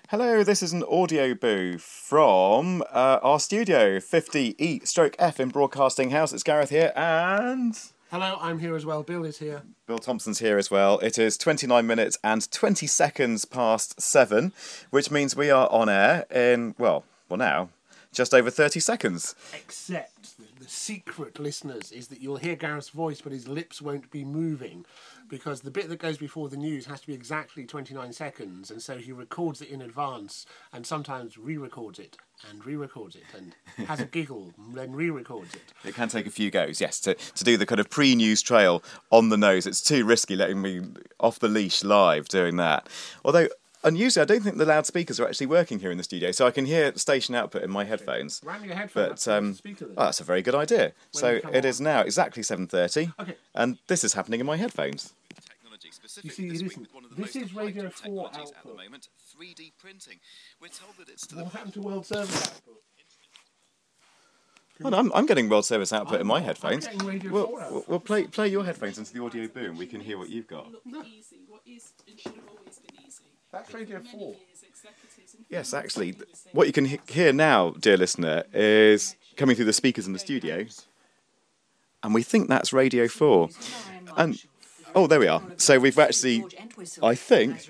Hello, this is an audio boo from our studio, 50E/F in Broadcasting House. It's Gareth here and... Hello, I'm here as well. Bill is here. Bill Thompson's here as well. It is 29 minutes and 20 seconds past 7, which means we are on air in, well now, just over 30 seconds. Except the secret, listeners, is that you'll hear Gareth's voice, but his lips won't be moving, because the bit that goes before the news has to be exactly 29 seconds, and so he records it in advance, and sometimes re-records it, and re-records it, and has a giggle, then re-records it. It can take a few goes, yes, to do the kind of pre-news trail on the nose. It's too risky letting me off the leash live doing that. Although, unusually, I don't think the loudspeakers are actually working here in the studio, so I can hear station output in my headphones. Ram your headphones up to the speaker then. Oh, that's a very good idea. So it is now exactly 7:30, Okay. and this is happening in my headphones. You see, it isn't. This is Radio 4 output. 3D printing. We're told that it's What happened to World Service output? Oh, no, I'm getting World Service output in my headphones. I'm getting Radio 4 output. We'll play your headphones into the audio boom. We can hear what you've got. Easy. What is and should have always been easy. That's Radio 4. Yes, actually, what you can hear now, dear listener, is coming through the speakers in the studio, and we think that's Radio 4. And oh, there we are. So we've actually, I think,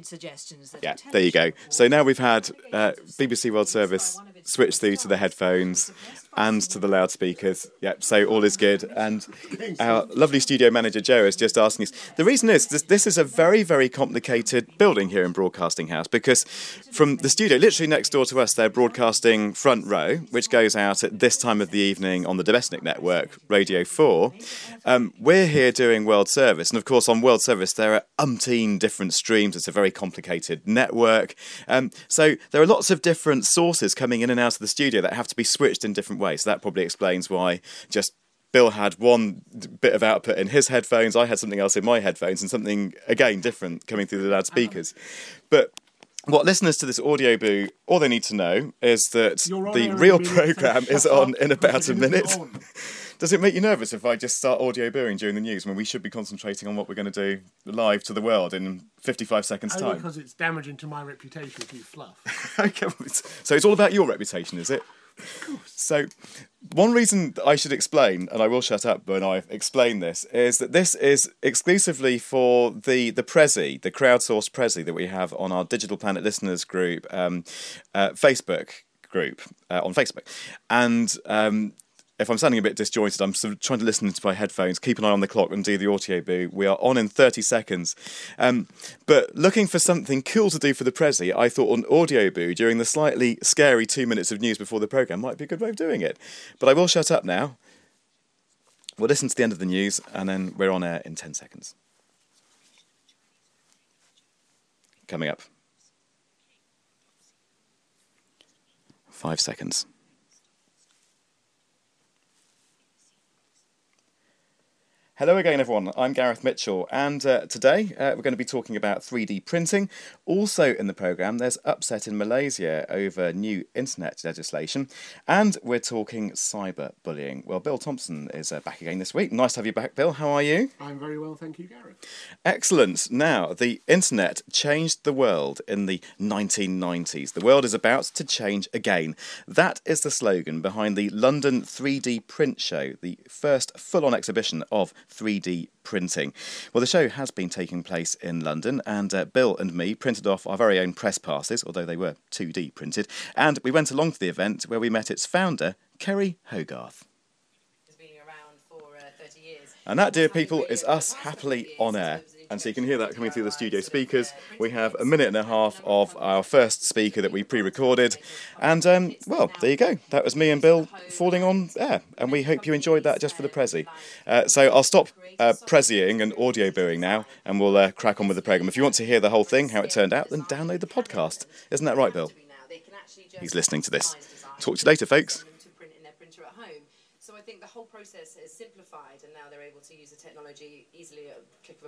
yeah, there you go. So now we've had BBC World Service switch through to the headphones and to the loudspeakers. Yep, so all is good. And our lovely studio manager, Joe, is just asking us. The reason is this is a very, very complicated building here in Broadcasting House, because from the studio, literally next door to us, they're broadcasting Front Row, which goes out at this time of the evening on the domestic network, Radio 4. We're here doing World Service. And of course, on World Service, there are umpteen different streams. It's a very complicated network. So there are lots of different sources coming in and out of the studio that have to be switched in different ways. So that probably explains why just Bill had one bit of output in his headphones, I had something else in my headphones, and something, again, different coming through the loudspeakers. But what listeners to this audio boo, all they need to know is that the real programme is on in about a minute. Does it make you nervous if I just start audio booing during the news when we should be concentrating on what we're going to do live to the world in 55 seconds' time? Only because it's damaging to my reputation if you fluff. Okay, so it's all about your reputation, is it? So, one reason I should explain, and I will shut up when I explain this, is that this is exclusively for the Prezi, the crowdsourced Prezi that we have on our Digital Planet Listeners group, Facebook group, on Facebook. And if I'm sounding a bit disjointed, I'm sort of trying to listen into my headphones, keep an eye on the clock and do the audio boo. We are on in 30 seconds. But looking for something cool to do for the Prezi, I thought an audio boo during the slightly scary 2 minutes of news before the programme might be a good way of doing it. But I will shut up now. We'll listen to the end of the news and then we're on air in 10 seconds. Coming up. 5 seconds. Hello again, everyone. I'm Gareth Mitchell, and today we're going to be talking about 3D printing. Also in the programme, there's upset in Malaysia over new internet legislation, and we're talking cyberbullying. Well, Bill Thompson is back again this week. Nice to have you back, Bill. How are you? I'm very well, thank you, Gareth. Excellent. Now, the internet changed the world in the 1990s. The world is about to change again. That is the slogan behind the London 3D Print Show, the first full-on exhibition of 3D printing. Well, the show has been taking place in London, and Bill and me printed off our very own press passes, although they were 2D printed, and we went along to the event where we met its founder, Kerry Hogarth. It's been around for 30 years. And that, dear people, is us happily on air. And so you can hear that coming through the studio speakers. We have a minute and a half of our first speaker that we pre-recorded. And, well, there you go. That was me and Bill falling on air. And we hope you enjoyed that just for the Prezi. So I'll stop Preziing and audio booing now, and we'll crack on with the programme. If you want to hear the whole thing, how it turned out, then download the podcast. Isn't that right, Bill? He's listening to this. Talk to you later, folks. So I think the whole process is simplified, and now they're able to use the technology easily at a click of a